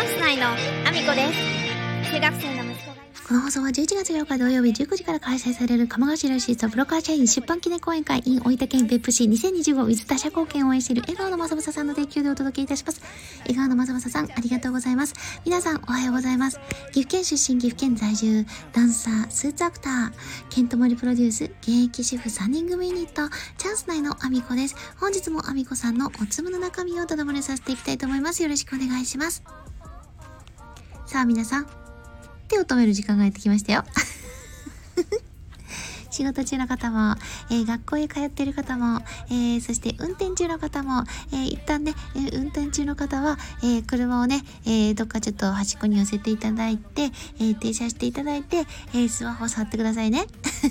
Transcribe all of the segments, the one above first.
ャンス内のアミコです。中学生の息子がこの放送は11月8日土曜日19時から開催される鴨頭シートブロッカー社員出版記念講演会 in 大分県別府市2025 with 他社貢献を応援している笑顔のまさまささんの提供でお届けいたします。笑顔のまさまささん、ありがとうございます。皆さんおはようございます。岐阜県出身、岐阜県在住、ダンサー、スーツアクター、ケントモリプロデュース、現役主婦3人組ユニット、チャンス内のアミコです。本日もアミコさんのおつむの中身をただ漏れさせていきたいと思います。よろしくお願いします。さあ皆さん、手を止める時間がやってきましたよ。仕事中の方も、学校へ通っている方も、そして運転中の方も、一旦ね、運転中の方は、車をね、どっかちょっと端っこに寄せていただいて、停車していただいて、スマホを触ってくださいね。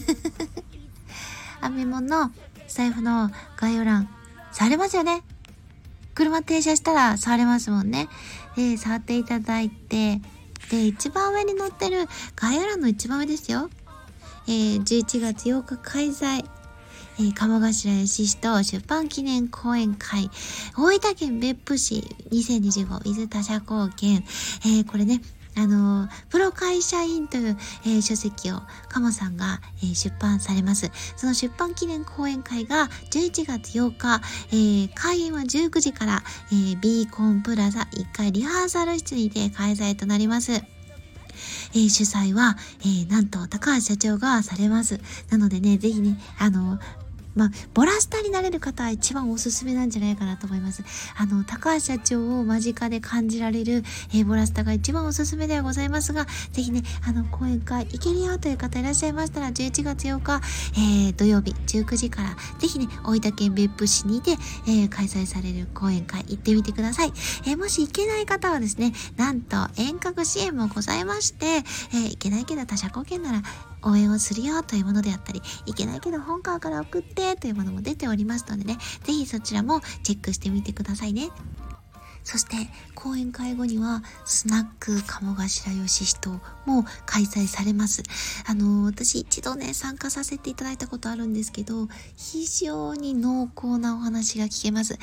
アメモンの財布の概要欄、触れますよね。車停車したら触れますもんね。触っていただいて、で、一番上に載ってる概要欄の一番上ですよ。11月8日開催、鴨頭義士と出版記念講演会、大分県別府市2025 with 他社貢献、これね、プロ会社員という、書籍を鴨さんが、出版されます。その出版記念講演会が11月8日、開演は19時から、ビーコンプラザ1階リハーサル室にて開催となります。主催は、なんと高橋社長がされます。なのでね、ぜひね、ボラスタになれる方は一番おすすめなんじゃないかなと思います。高橋社長を間近で感じられる、ボラスタが一番おすすめではございますが、ぜひね、講演会行けるよという方いらっしゃいましたら、11月8日、土曜日19時から、ぜひね、大分県別府市にて、開催される講演会行ってみてください。もし行けない方はですね、なんと遠隔支援もございまして、行けないけど他社貢献なら、応援をするよというものであったり、いけないけど本川から送ってというものも出ておりますのでね、ぜひそちらもチェックしてみてくださいね。そして講演会後にはスナック鴨頭義士とも開催されます。私一度ね参加させていただいたことあるんですけど、非常に濃厚なお話が聞けます。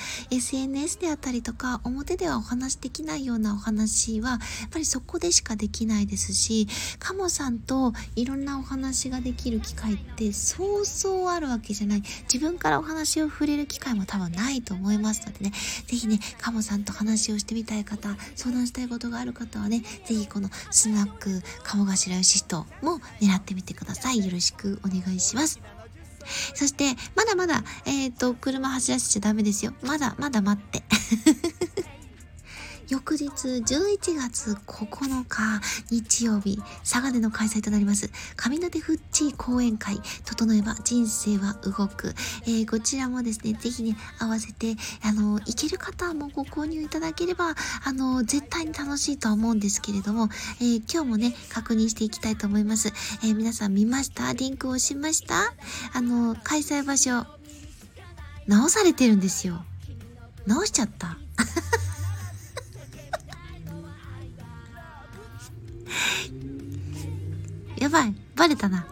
SNS であったりとか表ではお話できないようなお話はやっぱりそこでしかできないですし、鴨さんといろんなお話ができる機会ってそうそうあるわけじゃない。自分からお話を触れる機会も多分ないと思いますのでね、ぜひね鴨さんと話をしてみたい方、相談したいことがある方はね、ぜひこのスナック鴨頭義士とも狙ってみてください。よろしくお願いします。そしてまだまだ車走らせちゃダメですよ。まだまだ待って翌日11月9日日曜日、佐賀での開催となります上館フッチー講演会、整えば人生は動く、こちらもですね、ぜひね合わせて行ける方もご購入いただければ絶対に楽しいとは思うんですけれども、今日もね確認していきたいと思います。皆さん見ました？リンクを押しました？開催場所直されてるんですよ。直しちゃったやばい、バレたな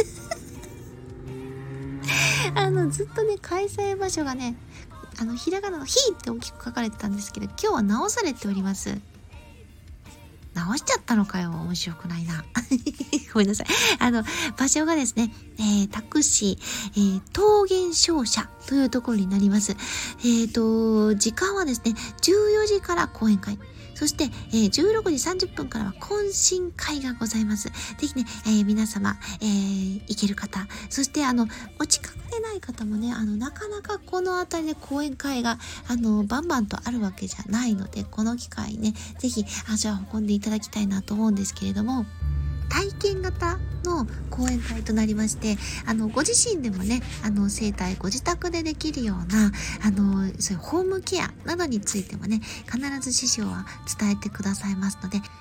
ずっとね開催場所がねひらがなのひって大きく書かれてたんですけど、今日は直されております。直しちゃったのかよ、面白くないなごめんなさい。場所がですね、タクシー、桃源商社というところになります。時間はですね14時から講演会、そして、16時30分からは懇親会がございます。ぜひね、皆様、行ける方、そしてお近くでない方もね、なかなかこの辺りで講演会がバンバンとあるわけじゃないので、この機会ね、ぜひ足を運んでいただきたいなと思うんですけれども、体験型の講演会となりまして、ご自身でもね整体ご自宅でできるようなそういうホームケアなどについてもね必ず師匠は伝えてくださいますので、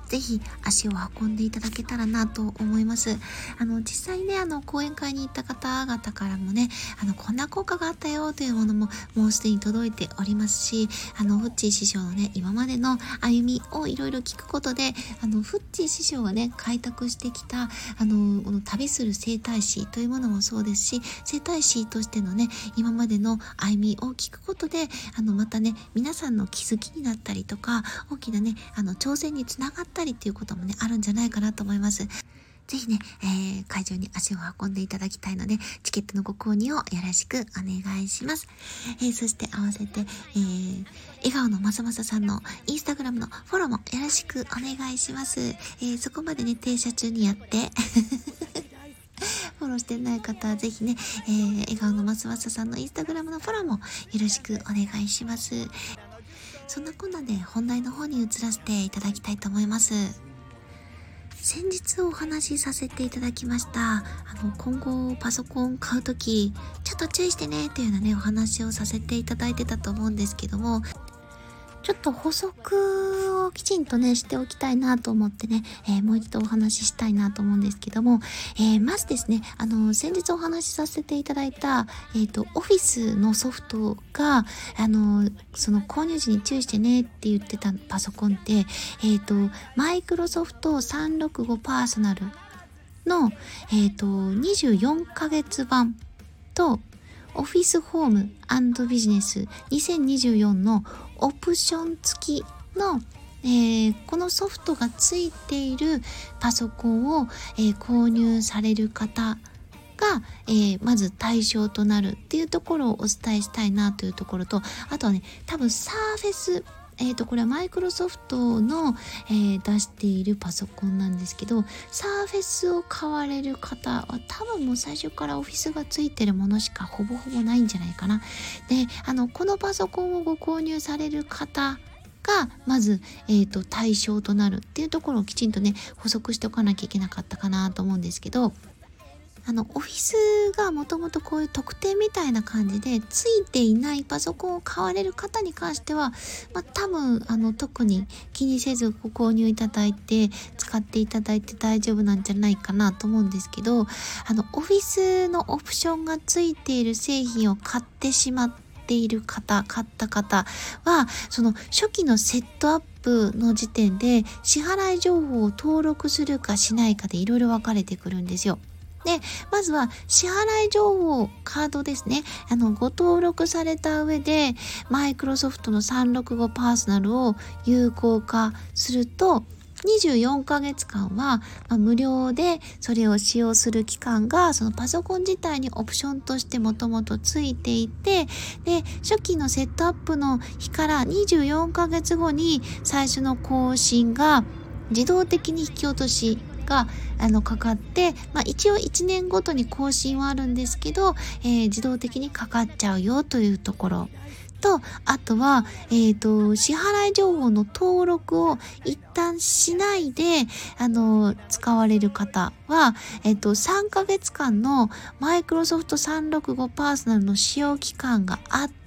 ぜひ足を運んでいただけたらなと思います。実際ね、講演会に行った方々からもね、こんな効果があったよというものももうすでに届いておりますし、フッチー師匠のね、今までの歩みをいろいろ聞くことで、フッチー師匠がね、開拓してきた、この旅する整体師というものもそうですし、整体師としてのね、今までの歩みを聞くことで、またね、皆さんの気づきになったりとか、大きなね、挑戦につながったりっていうこともね、あるんじゃないかなと思います。ぜひね、会場に足を運んでいただきたいので、チケットのご購入をよろしくお願いします。そして合わせて、笑顔のまさまささんのインスタグラムのフォローもよろしくお願いします。そこまでね、停車中にやって、フォローしてない方はぜひね、笑顔のまさまささんのインスタグラムのフォローもよろしくお願いします。そんなこんなで本題の方に移らせていただきたいと思います。先日お話しさせていただきました。今後パソコン買うとき、ちょっと注意してねというようなね、お話をさせていただいてたと思うんですけども、ちょっと補足をきちんとね、しておきたいなと思ってね、もう一度お話ししたいなと思うんですけども、まずですね、先日お話しさせていただいた、オフィスのソフトが、その購入時に注意してねって言ってたパソコンって、マイクロソフト365パーソナルの、24ヶ月版と、オフィスホーム&ビジネス2024のオプション付きの、このソフトが付いているパソコンを、購入される方が、まず対象となるっていうところをお伝えしたいなというところと、あとはね、多分サーフェス、これはマイクロソフトの、出しているパソコンなんですけど、サーフェスを買われる方は多分もう最初からオフィスがついてるものしかほぼほぼないんじゃないかな。で、このパソコンをご購入される方がまず、対象となるっていうところをきちんとね、補足しておかなきゃいけなかったかなと思うんですけど、オフィスがもともとこういう特典みたいな感じでついていないパソコンを買われる方に関しては、多分特に気にせずご購入いただいて使っていただいて大丈夫なんじゃないかなと思うんですけど、オフィスのオプションがついている製品を買ってしまっている方、買った方は、その初期のセットアップの時点で支払い情報を登録するかしないかでいろいろ分かれてくるんですよ。で、まずは支払い情報カードですね。ご登録された上で、マイクロソフトの365パーソナルを有効化すると、24ヶ月間は、無料でそれを使用する期間が、そのパソコン自体にオプションとしてもともとついていて、で、初期のセットアップの日から24ヶ月後に最初の更新が自動的に引き落としがかかって、一応1年ごとに更新はあるんですけど、自動的にかかっちゃうよというところと、あとは、支払い情報の登録を一旦しないで使われる方は、3ヶ月間のマイクロソフト365パーソナルの使用期間があって、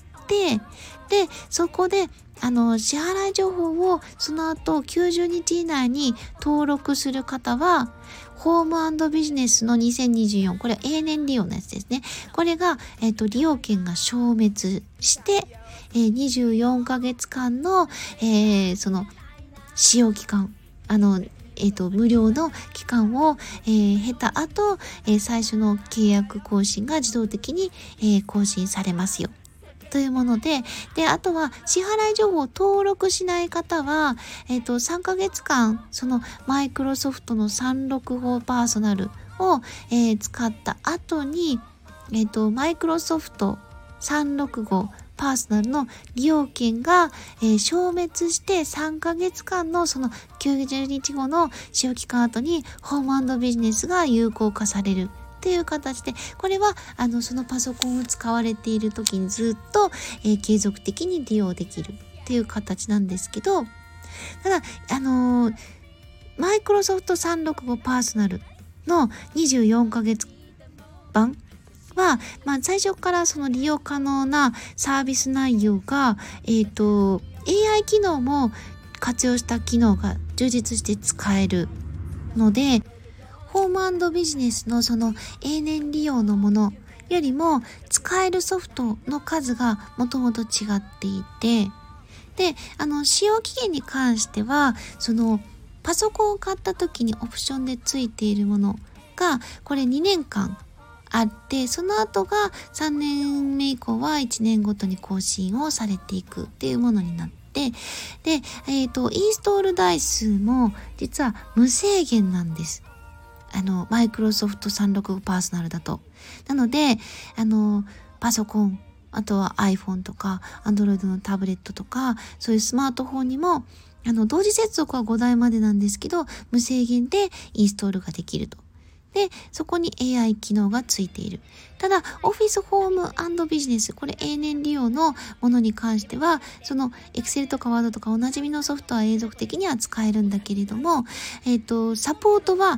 で、そこで支払い情報をその後90日以内に登録する方は、ホーム&ビジネスの2024、これは永年利用のやつですね。これが、利用権が消滅して、24ヶ月間の、その使用期間、無料の期間を、経た後、最初の契約更新が自動的に、更新されますよ。というもので、あとは支払い情報を登録しない方は、3ヶ月間、そのマイクロソフトの365パーソナルを、使った後に、マイクロソフト365パーソナルの利用権が、消滅して3ヶ月間のその90日後の使用期間後にホーム&ビジネスが有効化される。っていう形で、これはそのパソコンを使われている時にずっと、継続的に利用できるっていう形なんですけど、ただマイクロソフト365パーソナルの24ヶ月版は、最初からその利用可能なサービス内容が、AI 機能も活用した機能が充実して使えるので、ホーム&ビジネスのその永年利用のものよりも使えるソフトの数がもともと違っていて、で、使用期限に関しては、そのパソコンを買った時にオプションでついているものが、これ2年間あって、その後が3年目以降は1年ごとに更新をされていくっていうものになって、で、インストール台数も実は無制限なんです。マイクロソフト365パーソナルだと。なので、パソコン、あとは iPhone とか Android のタブレットとか、そういうスマートフォンにも同時接続は5台までなんですけど、無制限でインストールができると。で、そこに AI 機能がついている。ただ、Office Home & ビジネス、これ永年利用のものに関しては、その Excel とか Word とかおなじみのソフトは永続的には使えるんだけれども、サポートは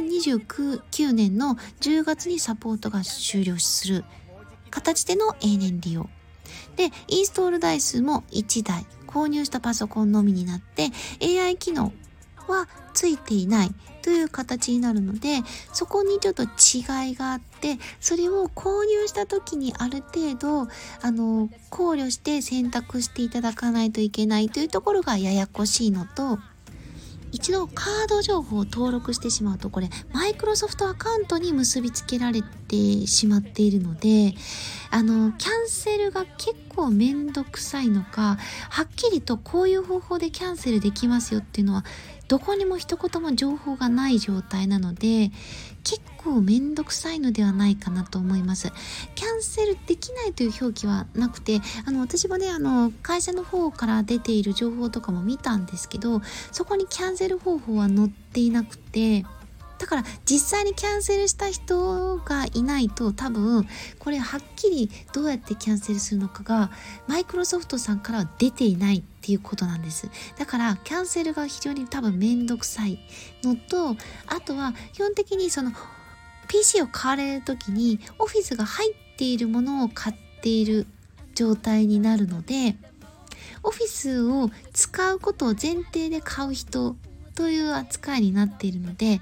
2029年の10月にサポートが終了する形での永年利用。で、インストール台数も1台、購入したパソコンのみになって、AI 機能はついていないという形になるので、そこにちょっと違いがあって、それを購入した時にある程度考慮して選択していただかないといけないというところがややこしいのと、一度カード情報を登録してしまうと、これマイクロソフトアカウントに結びつけられてしまっているので、キャンセルが結構めんどくさいのか、はっきりとこういう方法でキャンセルできますよっていうのはどこにも一言も情報がない状態なので、結構めんどくさいのではないかなと思います。キャンセルできないという表記はなくて、私もね、会社の方から出ている情報とかも見たんですけど、そこにキャンセル方法は載っていなくて、だから実際にキャンセルした人がいないと、多分これはっきりどうやってキャンセルするのかがマイクロソフトさんからは出ていないっていうことなんです。だからキャンセルが非常に多分めんどくさいのと、あとは基本的にその PC を買われる時にオフィスが入っているものを買っている状態になるので、オフィスを使うことを前提で買う人という扱いになっているので、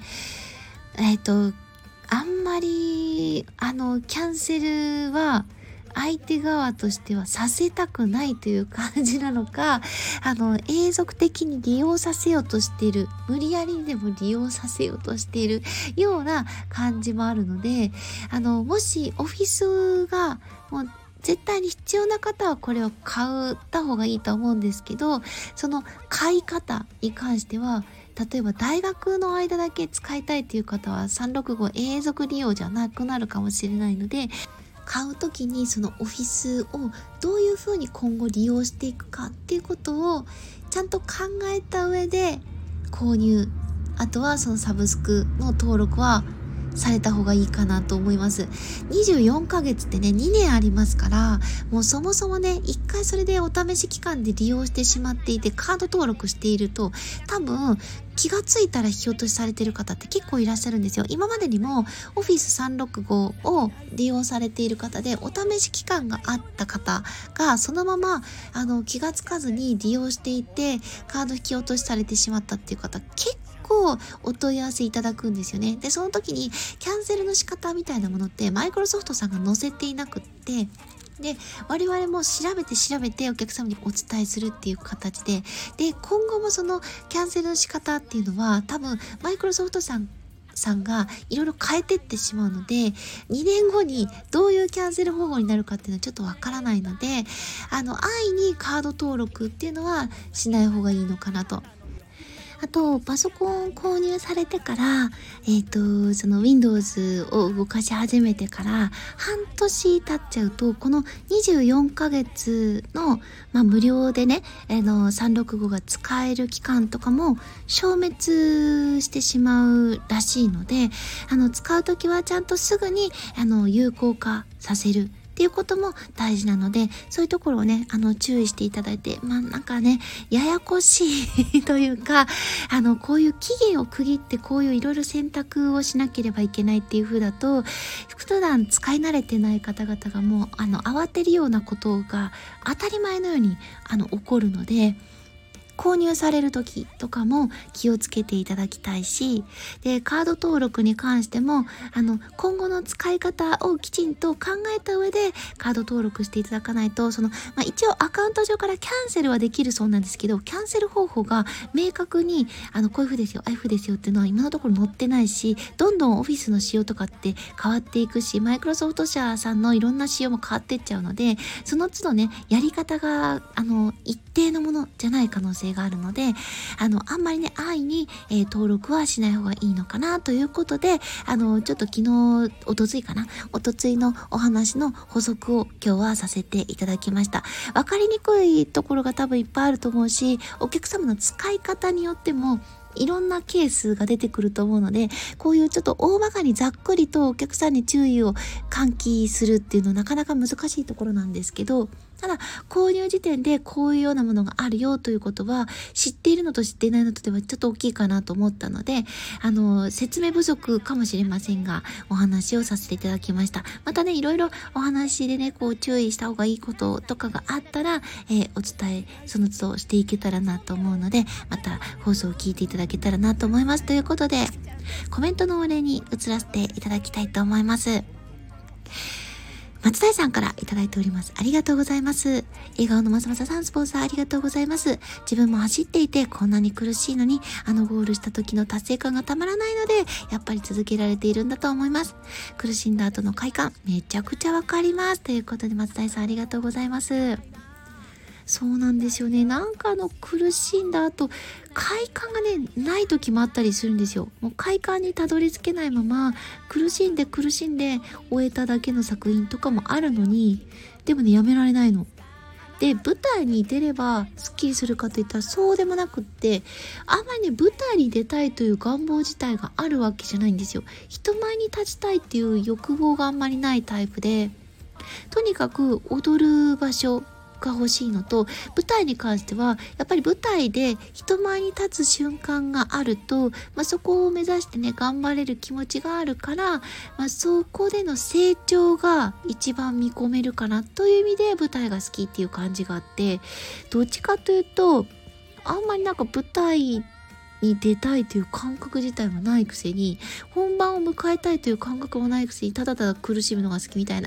あんまりキャンセルは相手側としてはさせたくないという感じなのか、永続的に利用させようとしている、無理やりにでも利用させようとしているような感じもあるので、もしオフィスがもう絶対に必要な方はこれを買った方がいいと思うんですけど、その買い方に関しては、例えば大学の間だけ使いたいという方は365永続利用じゃなくなるかもしれないので、買うときにそのオフィスをどういうふうに今後利用していくかっていうことをちゃんと考えた上で購入、あとはそのサブスクの登録はされた方がいいかなと思います。24ヶ月ってね、2年ありますから、もうそもそもね、一回それでお試し期間で利用してしまっていて、カード登録していると、多分気がついたら引き落としされている方って結構いらっしゃるんですよ。今までにも Office 365を利用されている方で、お試し期間があった方がそのまま気がつかずに利用していて、カード引き落としされてしまったっていう方結構お問い合わせいただくんですよね。で、その時にキャンセルの仕方みたいなものってマイクロソフトさんが載せていなくって、で、我々も調べてお客様にお伝えするっていう形で、で、今後もそのキャンセルの仕方っていうのは多分マイクロソフトさんがいろいろ変えてってしまうので、2年後にどういうキャンセル方法になるかっていうのはちょっとわからないので、安易にカード登録っていうのはしない方がいいのかなと。あと、パソコン購入されてから、その Windows を動かし始めてから、半年経っちゃうと、この24ヶ月の、無料でね、365が使える期間とかも消滅してしまうらしいので、使うときはちゃんとすぐに、有効化させる。っていうことも大事なので、そういうところをね、注意していただいて、なんかね、ややこしいというか、こういう期限を区切ってこういういろいろ選択をしなければいけないっていう風だと、普段使い慣れてない方々がもう、慌てるようなことが当たり前のように、起こるので、 購入される時とかも気をつけていただきたいし、でカード登録に関しても今後の使い方をきちんと考えた上でカード登録していただかないと、一応アカウント上からキャンセルはできるそうなんですけど、キャンセル方法が明確にこういう風ですよ、ああいう風ですよっていうのは今のところ載ってないし、どんどんオフィスの仕様とかって変わっていくし、マイクロソフト社さんのいろんな仕様も変わっていっちゃうので、その都度ねやり方が一定のものじゃない可能性があるので、あんまりね安易に、登録はしない方がいいのかなということで、ちょっと昨日おとついのお話の補足を今日はさせていただきました。わかりにくいところが多分いっぱいあると思うし、お客様の使い方によってもいろんなケースが出てくると思うので、こういうちょっと大まかにざっくりとお客さんに注意を喚起するっていうのはなかなか難しいところなんですけど、ただ購入時点でこういうようなものがあるよということは知っているのと知っていないのとではちょっと大きいかなと思ったので、説明不足かもしれませんがお話をさせていただきました。またねいろいろお話でねこう注意した方がいいこととかがあったら、お伝えその都度していけたらなと思うので、また放送を聞いていただけたらなと思います。ということでコメントのお礼に移らせていただきたいと思います。松田さんからいただいております。ありがとうございます。笑顔のまさまささん、スポンサーありがとうございます。自分も走っていてこんなに苦しいのにゴールした時の達成感がたまらないので、やっぱり続けられているんだと思います。苦しんだ後の快感めちゃくちゃわかります。ということで松田さんありがとうございます。そうなんですよね。なんか苦しんだ後快感がねない時もあったりするんですよ。もう快感にたどり着けないまま苦しんで終えただけの作品とかもあるのに、でもねやめられないので、舞台に出ればスッキリするかといったらそうでもなくって、あんまりね舞台に出たいという願望自体があるわけじゃないんですよ。人前に立ちたいっていう欲望があんまりないタイプで、とにかく踊る場所が欲しいのと、舞台に関してはやっぱり舞台で人前に立つ瞬間があると、そこを目指してね頑張れる気持ちがあるから、そこでの成長が一番見込めるかなという意味で舞台が好きっていう感じがあって、どっちかというとあんまりなんか舞台に出たいという感覚自体もないくせに、本番を迎えたいという感覚もないくせにただただ苦しむのが好きみたいな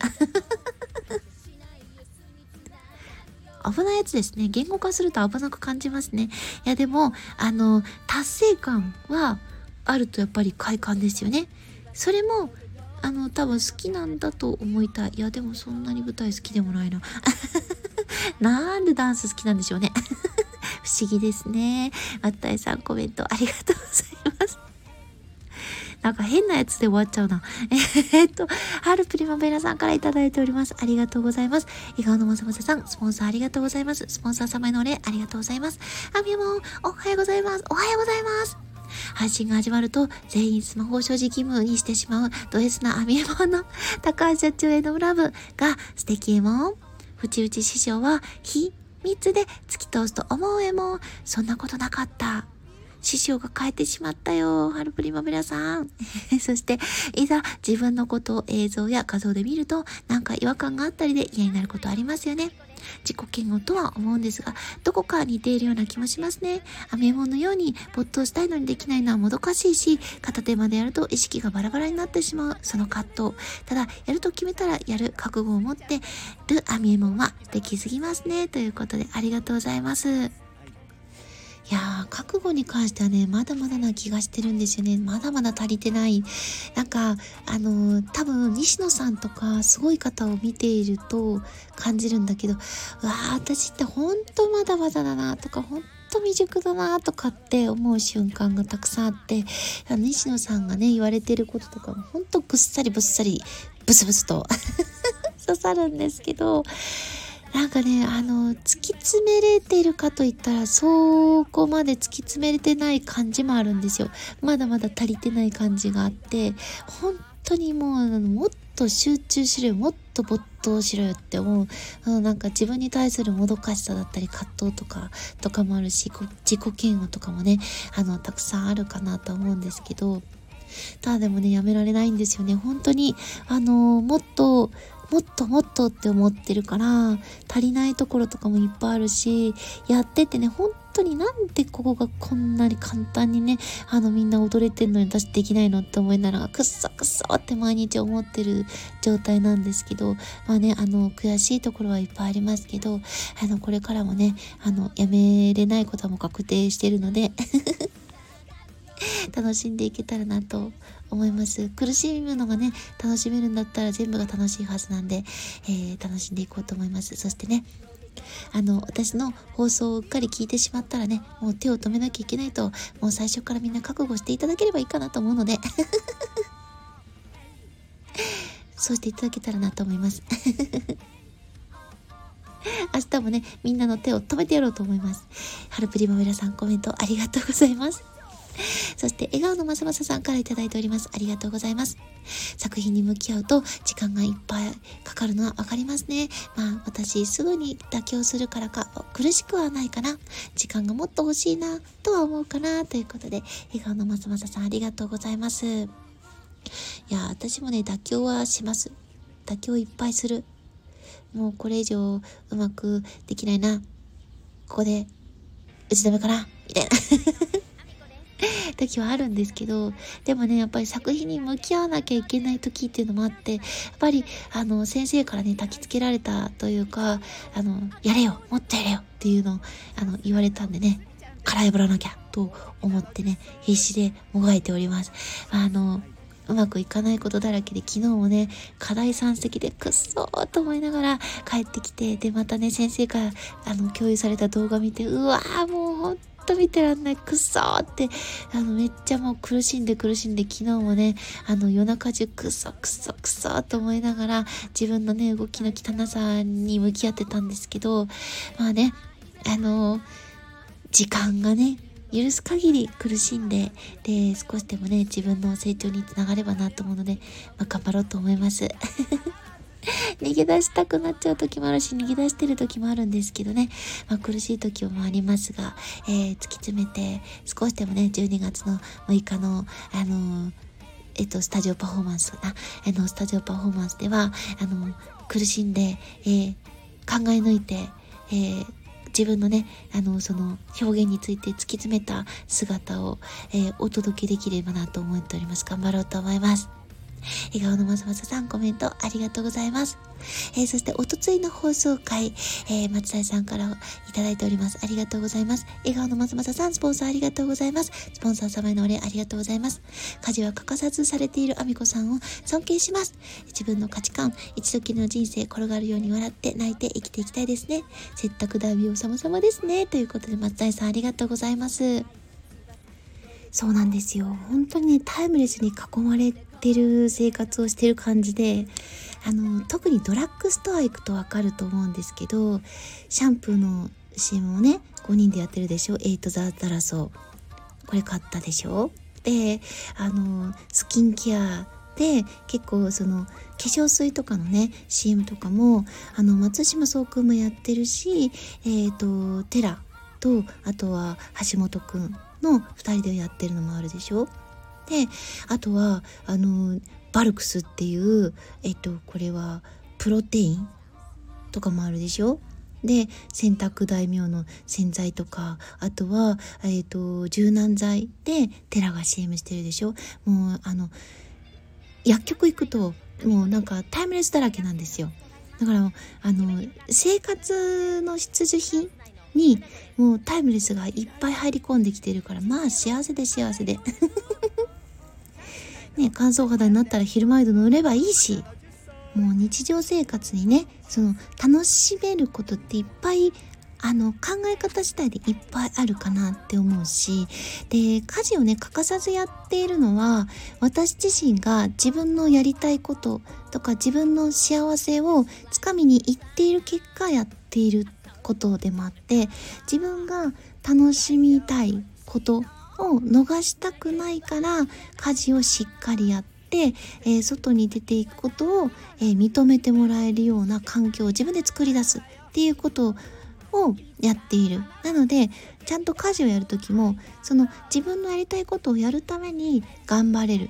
危ないやつですね。言語化すると危なく感じますね。いやでも達成感はあるとやっぱり快感ですよね。それも多分好きなんだと思いたい。いやでもそんなに舞台好きでもないななんでダンス好きなんでしょうね不思議ですね。あったいさんコメントありがとうございます。なんか変なやつで終わっちゃうな。ハルプリマベラさんからいただいております。ありがとうございます。笑顔のまさまささん、スポンサーありがとうございます。スポンサー様へのお礼ありがとうございます。あみやもん、おはようございます。おはようございます。配信が始まると全員スマホを所持義務にしてしまうド S なあみやもんの高橋社長へのラブが素敵えもん。ふちうち師匠は秘密で突き通すと思うえもん。そんなことなかった。師匠が変えてしまったよ、ハルプリマベラさんそしていざ自分のことを映像や画像で見るとなんか違和感があったりで嫌になることありますよね。自己嫌悪とは思うんですが、どこか似ているような気もしますね。アメモンのように没頭したいのにできないのはもどかしいし、片手までやると意識がバラバラになってしまうその葛藤。ただやると決めたらやる覚悟を持ってるアミエモンは素敵すぎますね。ということでありがとうございます。いやー、覚悟に関してはねまだまだな気がしてるんですよね。まだまだ足りてない。なんか多分西野さんとかすごい方を見ていると感じるんだけど、私ってほんとまだまだだなとか、ほんと未熟だなとかって思う瞬間がたくさんあって、西野さんがね言われてることとかもほんとぐっさりブスブスと刺さるんですけど、なんかね突き詰めれてるかといったらそこまで突き詰めれてない感じもあるんですよ。まだまだ足りてない感じがあって、本当にもうもっと集中しろよ、もっと没頭しろよって思う。なんか自分に対するもどかしさだったり葛藤とかもあるし、自己嫌悪とかもねたくさんあるかなと思うんですけど、ただでもねやめられないんですよね。本当にもっとって思ってるから足りないところとかもいっぱいあるし、やっててね本当になんでここがこんなに簡単にねみんな踊れてんのに私できないのって思いながらくっそって毎日思ってる状態なんですけど、まあね悔しいところはいっぱいありますけど、これからもねやめれないことはもう確定してるので楽しんでいけたらなと思います。苦しむのがね楽しめるんだったら全部が楽しいはずなんで、楽しんでいこうと思います。そしてね私の放送をうっかり聞いてしまったらねもう手を止めなきゃいけないともう最初からみんな覚悟していただければいいかなと思うのでそうしていただけたらなと思います明日もねみんなの手を止めてやろうと思います。ハルプリマメラさんコメントありがとうございます。そして笑顔のまさまささんからいただいております。ありがとうございます。作品に向き合うと時間がいっぱいかかるのはわかりますね。まあ私すぐに妥協するからか苦しくはないかな。時間がもっと欲しいなとは思うかなということで笑顔のまさまささんありがとうございます。いや私もね妥協はします。妥協いっぱいする。もうこれ以上うまくできないな。ここで打ち止めかなみたいな時はあるんですけど、でもねやっぱり作品に向き合わなきゃいけない時っていうのもあって、やっぱり先生からね焚きつけられたというかやれよもっとやれよっていうのを言われたんでね殻破らなきゃと思ってね必死でもがいております。うまくいかないことだらけで昨日もね課題山積でくっそーと思いながら帰ってきて、でまたね先生から共有された動画見てうわーもうほんと見てらんないくっそーってめっちゃもう苦しんで昨日もね夜中中くっそと思いながら自分のね動きの汚さに向き合ってたんですけど、まあね時間がね許す限り苦しんで少しでもね自分の成長につながればなと思うので、頑張ろうと思います逃げ出したくなっちゃう時もあるし逃げ出してる時もあるんですけどね、苦しい時もありますが、突き詰めて少しでもね12月の6日のスタジオパフォーマンススタジオパフォーマンスでは苦しんで、考え抜いて、自分のねその表現について突き詰めた姿を、お届けできればなと思っております。頑張ろうと思います。笑顔のまさまささんコメントありがとうございます。そしておとついの放送回、松田さんからいただいております。ありがとうございます。笑顔のまさまささんスポンサーありがとうございます。スポンサー様へのお礼ありがとうございます。家事は欠かさずされているあみこさんを尊敬します。自分の価値観一度きりの人生転がるように笑って泣いて生きていきたいですね。接託ダービーを様々ですねということで松田さんありがとうございます。そうなんですよ。本当にねタイムレスに囲まれてる生活をしてる感じで、特にドラッグストア行くとわかると思うんですけど、シャンプーの CM をね5人でやってるでしょ。エイトザダラソーこれ買ったでしょ。でスキンケアで結構その化粧水とかのね CM とかも松島聡くんもやってるし、テラとあとは橋本くんの2人でやってるのもあるでしょ。であとはバルクスっていうこれはプロテインとかもあるでしょ。で洗濯大名の洗剤とかあとは柔軟剤でテラが CM してるでしょ。もう薬局行くともうなんかタイムレスだらけなんですよ。だから生活の必需品にもうタイムレスがいっぱい入り込んできてるから、まあ幸せでね、乾燥肌になったら昼間塗ればいいし、もう日常生活にねその楽しめることっていっぱい考え方次第でいっぱいあるかなって思うし、で家事をね欠かさずやっているのは私自身が自分のやりたいこととか自分の幸せをつかみに行っている結果やっていることでもあって、自分が楽しみたいことを逃したくないから家事をしっかりやって、外に出ていくことを、認めてもらえるような環境を自分で作り出すっていうことをやっている。なのでちゃんと家事をやるときもその自分のやりたいことをやるために頑張れる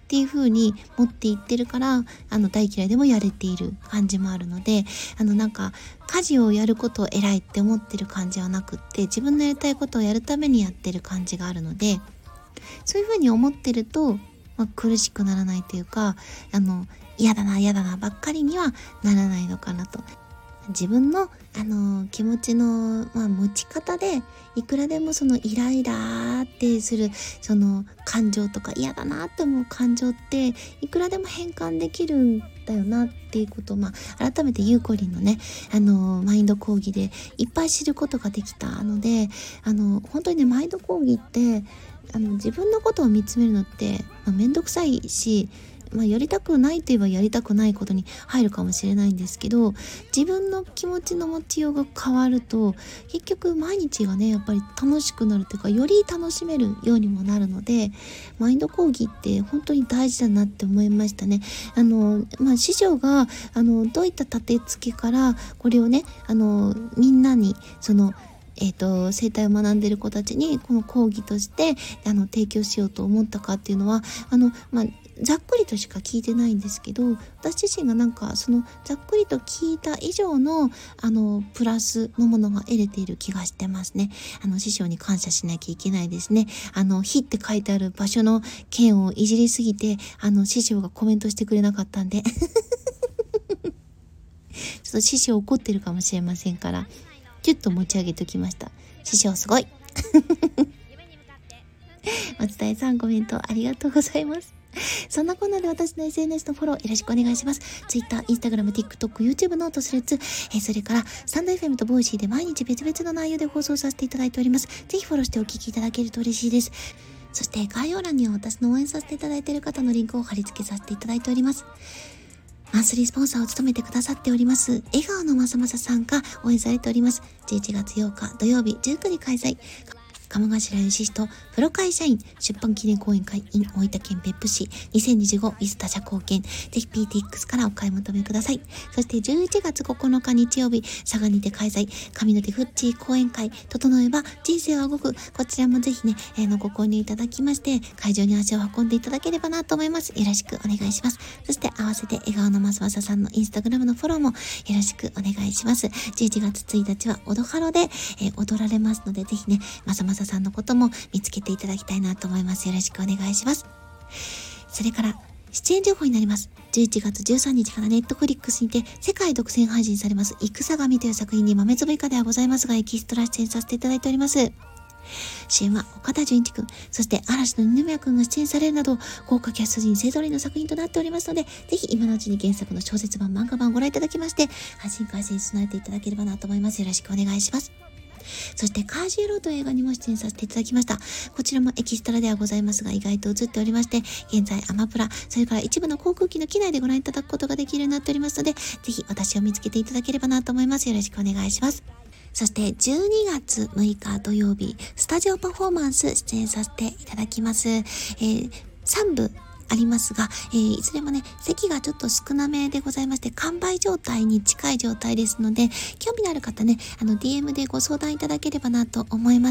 っていう風に持っていってるから、大嫌いでもやれている感じもあるので、なんか家事をやることを偉いって思ってる感じはなくって、自分のやりたいことをやるためにやってる感じがあるので、そういう風に思ってると、苦しくならないというか、嫌だなばっかりにはならないのかなと。自分の、気持ちの、持ち方で、いくらでもそのイライラってするその感情とか、嫌だなって思う感情っていくらでも変換できるんだよなっていうことを、改めてゆうこりんのね、マインド講義でいっぱい知ることができたので、本当にね、マインド講義って自分のことを見つめるのって、めんどくさいし、やりたくないといえばやりたくないことに入るかもしれないんですけど、自分の気持ちの持ちようが変わると、結局毎日がね、やっぱり楽しくなるというか、より楽しめるようにもなるので、マインド講義って本当に大事だなって思いましたね。師匠がどういった立て付けからこれをね、みんなに生態を学んでいる子たちにこの講義として提供しようと思ったかっていうのは、ざっくりとしか聞いてないんですけど、私自身がなんかそのざっくりと聞いた以上のプラスのものが得れている気がしてますね。師匠に感謝しなきゃいけないですね。非って書いてある場所の件をいじりすぎて師匠がコメントしてくれなかったんでちょっと師匠怒ってるかもしれませんから、キュッと持ち上げておきました。師匠すごい松田さん、コメントありがとうございます。そんなこんなで私の SNS のフォローよろしくお願いします。Twitter、Instagram、TikTok、YouTube ノート、スレッズ、それからスタンド FM とボイシーで毎日別々の内容で放送させていただいております。ぜひフォローしてお聞きいただけると嬉しいです。そして概要欄には私の応援させていただいている方のリンクを貼り付けさせていただいております。マンスリースポンサーを務めてくださっております笑顔のまさまささんが応援されております。11月8日土曜日19時開催、鴨頭義人プロ会社員出版記念講演会 in 大分県別府市2025 with 他社貢献、ぜひ PTX からお買い求めください。そして11月9日日曜日佐賀にて開催、神の手フッチー講演会整えば人生は動く、こちらもぜひね、ご購入いただきまして会場に足を運んでいただければなと思います。よろしくお願いします。そして合わせて笑顔のますまささんのインスタグラムのフォローもよろしくお願いします。11月1日はオドハロで、踊られますので、ぜひねまさまささんのことも見つけていただきたいなと思います。よろしくお願いします。それから出演情報になります。11月13日からネットフリックスにて世界独占配信されます戦神という作品に豆粒以下ではございますがエキストラ出演させていただいております。主演は岡田准一くん、そして嵐の二宮くんが出演されるなど豪華キャスト陣勢ぞろいの作品となっておりますので、ぜひ今のうちに原作の小説版漫画版をご覧いただきまして配信開始に備えていただければなと思います。よろしくお願いします。そしてカージエローという映画にも出演させていただきました。こちらもエキストラではございますが意外と映っておりまして、現在アマプラ、それから一部の航空機の機内でご覧いただくことができるようになっておりますので、ぜひ私を見つけていただければなと思います。よろしくお願いします。そして12月6日土曜日スタジオパフォーマンス出演させていただきます。3部ありますが、いずれもね席がちょっと少なめでございまして完売状態に近い状態ですので、興味のある方ねDM でご相談いただければなと思います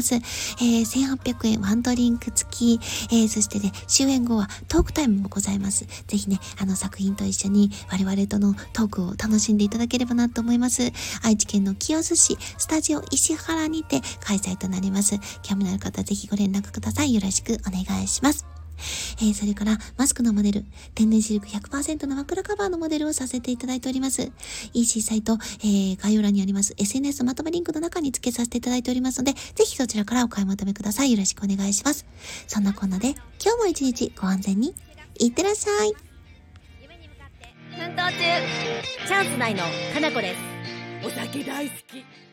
。1800円ワンドリンク付き、そしてね終演後はトークタイムもございます。ぜひね作品と一緒に我々とのトークを楽しんでいただければなと思います。愛知県の清須市スタジオ石原にて開催となります。興味のある方ぜひご連絡ください。よろしくお願いします。それからマスクのモデル、天然シルク 100% の枕カバーのモデルをさせていただいております。EC サイト、概要欄にあります SNS のまとめリンクの中に付けさせていただいておりますので、ぜひそちらからお買い求めください。よろしくお願いします。そんなこんなで今日も一日ご安全にいってらっしゃい。 奮闘中チャンス内のかなこです。 お酒大好き。